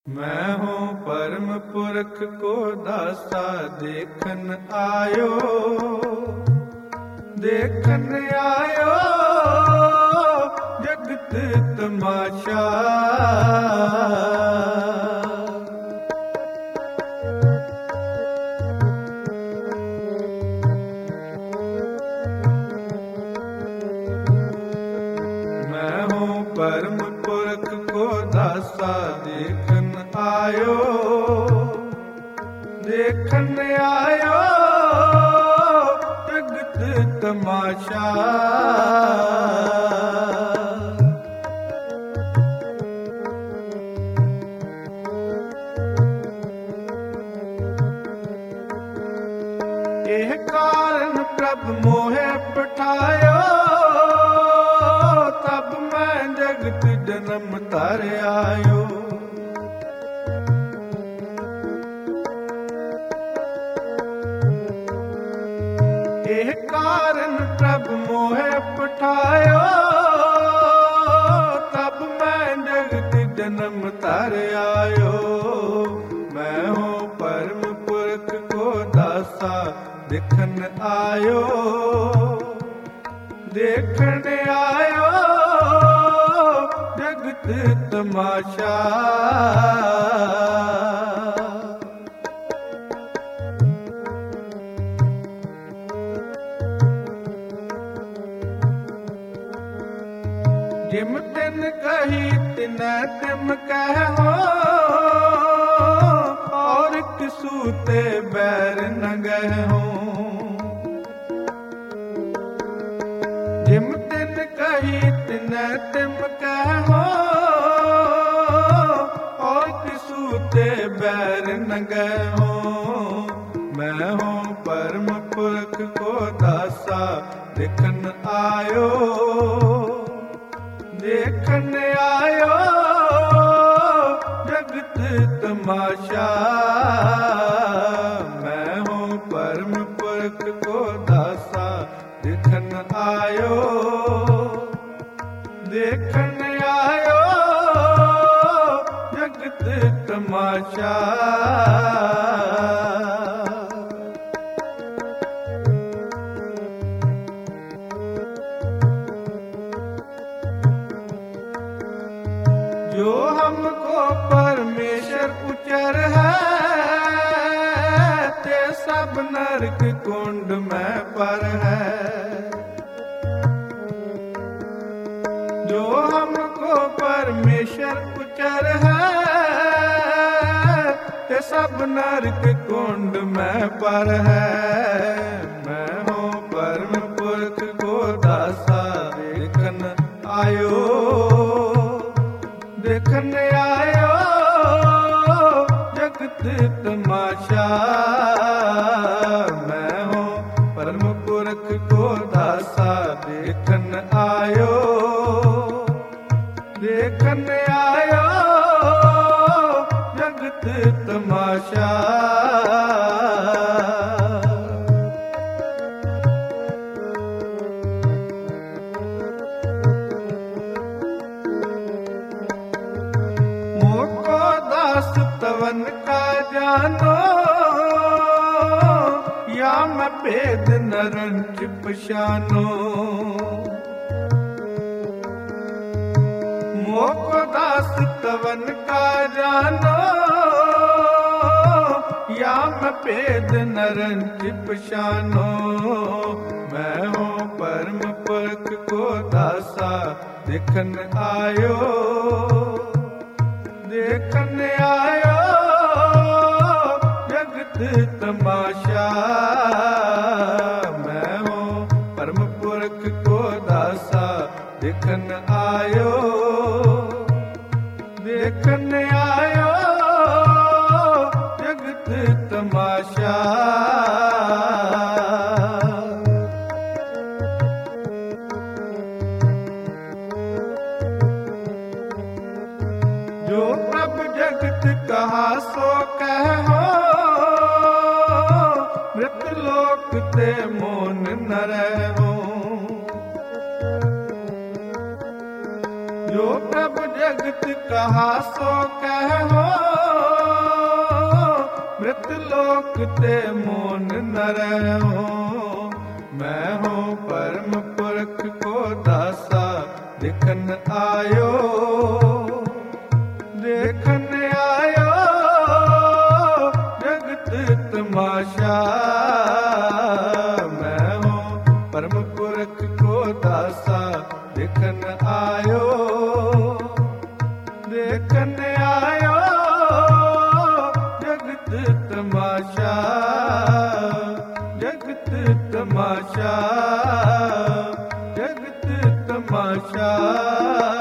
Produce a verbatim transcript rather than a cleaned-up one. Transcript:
मैं हूँ परम पुरख को दासा देखन आयो, देखन आयो जगत तमाशा। मैं हूँ परम पुरख को दासा देखन आयो, देखन आयो जगत तमाशा। एह कारण प्रभ मोहे पठायो, तब मैं जगत जन्म धर आयो। एह कारण प्रभ मोहे पठायो, तब मैं जगत जन्म धर आयो। मैं हूँ परम पुरख को दासा देखन आयो, देखन आयो जगत तमाशा। जिम तिन कही तिन तिम कहो, और किसूते बैर न गहो। जिम तिन कही तिन तिम कहो, और किसूते बैर न गहो। मैं हूँ परम पुरख को दासा देखन आयो, देखन आयो जगत तमाशा। मैं हूँ परम पुरख को दासा देखन आयो, देखन आयो जगत तमाशा। जो हमको परमेश्वर उचर है, ते सब नरक कुंड में पर है। जो हमको परमेश्वर उचर है, ते सब नरक कुंड में पर है। मैं हूँ परम पुरख को दासा देखन आयो, देखन आयो जगत तमाशा। मैं हूँ परम पुरख को दासा देखन आयो, देखन आयो जगत तमाशा। मोको दास तवन का जानो, या मैं भेद नरंच पशानो। मोको दास तवन का जानो, या मैं भेद नरंच पशानो। मैं हूँ परम पुरख को दासा देखन आयो, देखन आयो जगत तमाशा। मैं हूँ परम पुरख को दासा देखन आयो, देखन आयो जगत तमाशा। जो प्रभ जगत कहा सो कहो, मृत लोक ते मोन न रहो। जो प्रभ जगत कहा सो कहो, मृत लोक ते मोन न रहो। मैं हूँ परम पुरख को दासा देखन आयो, देखन आयो जगत तमाशा। मैं हूँ परम पुरख को दासा देखन आयो, देखन आयो जगत तमाशा, जगत तमाशा, जगत तमाशा।